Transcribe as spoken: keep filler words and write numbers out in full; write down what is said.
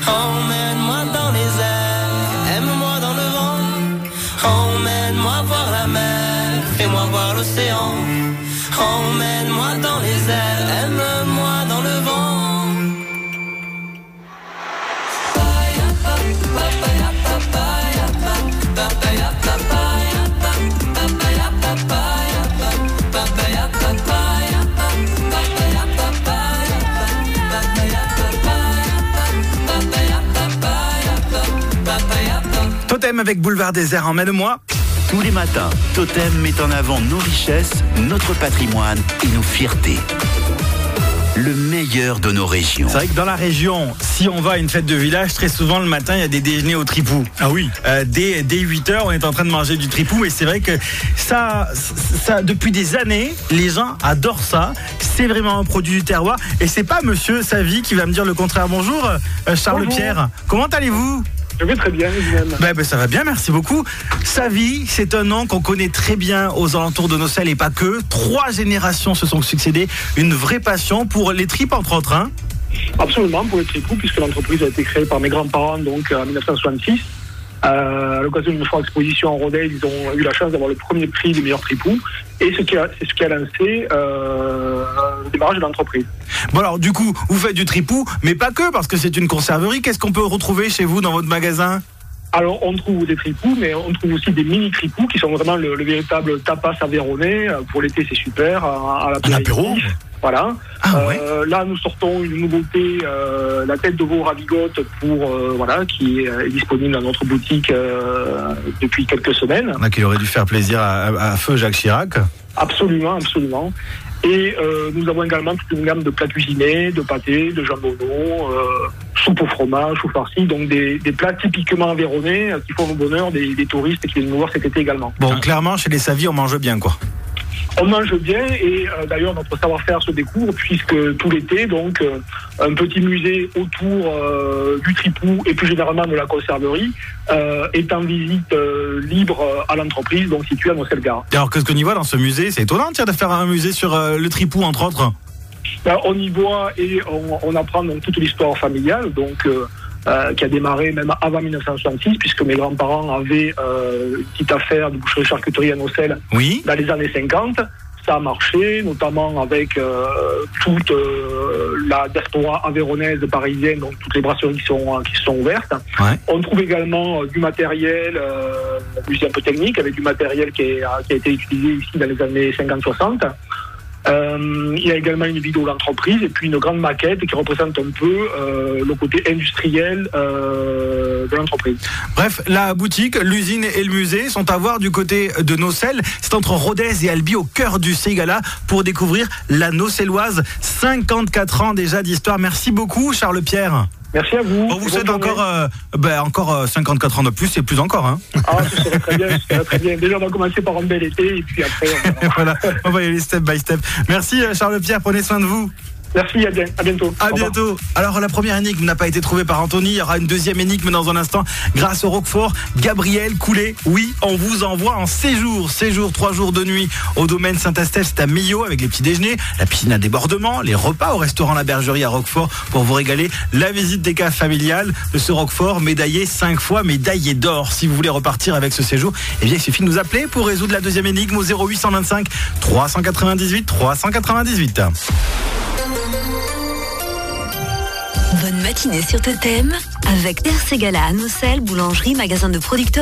Emmène-moi dans les airs, aime-moi dans le vent. Emmène-moi voir la mer, fais-moi voir l'océan. Emmène-moi dans les airs, aime-moi dans le vent. Totem avec Boulevard Désert, emmène-moi. Tous les matins, Totem met en avant nos richesses, notre patrimoine et nos fiertés. Le meilleur de nos régions. C'est vrai que dans la région, si on va à une fête de village, très souvent le matin, il y a des déjeuners au tripou. Ah oui. Euh, dès, dès huit heures, on est en train de manger du tripou, mais c'est vrai que ça, ça, depuis des années, les gens adorent ça. C'est vraiment un produit du terroir. Et c'est pas Monsieur Savy qui va me dire le contraire. Bonjour, euh, Charles Bonjour. Pierre. Comment allez-vous ? Je vais très bien, évidemment. Ben, ben, ça va bien, merci beaucoup. Savy, c'est un nom qu'on connaît très bien aux alentours de Nocelles et pas que. Trois générations se sont succédées. Une vraie passion pour les tripes, entre autres. Hein. Absolument, pour le tripou, puisque l'entreprise a été créée par mes grands-parents donc en dix-neuf cent soixante-six. Euh, à l'occasion d'une foire exposition en Rodez, ils ont eu la chance d'avoir le premier prix des meilleurs tripous. Et ce qui a, c'est ce qui a lancé euh, le démarrage de l'entreprise. Bon alors, du coup, vous faites du tripou, mais pas que, parce que c'est une conserverie. Qu'est-ce qu'on peut retrouver chez vous dans votre magasin ? Alors, on trouve des tripous, mais on trouve aussi des mini-tripous qui sont vraiment le, le véritable tapas aveyronnais. Pour l'été, c'est super. À, à Un apéro ? Voilà. Ah, ouais. euh, là, nous sortons une nouveauté, euh, la tête de veau ravigote, pour euh, voilà, qui est, est disponible dans notre boutique euh, depuis quelques semaines. On a qui aurait dû faire plaisir à, à, à feu Jacques Chirac. Absolument, absolument. Et euh, nous avons également toute une gamme de plats cuisinés, de pâtés, de jambonneaux, euh, soupe au fromage, soupe farci, donc des, des plats typiquement aveyronnais euh, qui font le bonheur des, des touristes qui viennent nous voir cet été également. Bon, clairement, chez les Savy, on mange bien, quoi. On mange bien et euh, d'ailleurs notre savoir-faire se découvre puisque tout l'été, donc euh, un petit musée autour euh, du tripou et plus généralement de la conserverie euh, est en visite euh, libre à l'entreprise, donc située à Nocelles-Gare. Et alors, qu'est-ce qu'on y voit dans ce musée ? C'est étonnant, tiens, de faire un musée sur euh, le tripou, entre autres. Ben, on y voit et on, on apprend donc toute l'histoire familiale, donc euh, euh, qui a démarré même avant dix-neuf cent soixante-six, puisque mes grands-parents avaient euh, une petite affaire de boucherie-charcuterie à Nocelles Oui. dans les années cinquante. Ça a marché, notamment avec euh, toute euh, la diaspora aveyronnaise parisienne, donc toutes les brasseries qui sont, qui sont ouvertes. Ouais. On trouve également euh, du matériel, euh, un peu technique, avec du matériel qui, est, qui a été utilisé ici dans les années cinquante soixante. Euh, il y a également une vidéo d'entreprise et puis une grande maquette qui représente un peu euh, le côté industriel euh, de l'entreprise. Bref, la boutique, l'usine et le musée sont à voir du côté de Nocelles. C'est entre Rodez et Albi, au cœur du Ségala, pour découvrir la Nocelloise. cinquante-quatre ans déjà d'histoire. Merci beaucoup, Charles Pierre. Merci à vous. On vous souhaite encore, euh, ben, encore euh, cinquante-quatre ans de plus et plus encore. Hein. Ah, ce serait très bien, ce serait très bien. Déjà, on va commencer par un bel été et puis après... On va... Voilà, on va y aller step by step. Merci Charles Pierre, prenez soin de vous. Merci, à, bien, à bientôt. À bientôt. Alors la première énigme n'a pas été trouvée par Anthony. Il y aura une deuxième énigme dans un instant grâce au Roquefort. Gabriel Coulet, oui, on vous envoie en séjour. Séjour, trois jours de nuit au domaine Saint-Astèphe. C'est à Millau avec les petits déjeuners, la piscine à débordement, les repas au restaurant La Bergerie à Roquefort pour vous régaler. La visite des caves familiales de ce Roquefort, médaillé cinq fois, médaillé d'or. Si vous voulez repartir avec ce séjour, eh bien il suffit de nous appeler pour résoudre la deuxième énigme au zéro huit cent vingt-cinq trois cent quatre-vingt-dix-huit trois cent quatre-vingt-dix-huit. Bonne matinée sur Totem avec Terre Ségala à Nocelles, boulangerie, magasin de producteurs.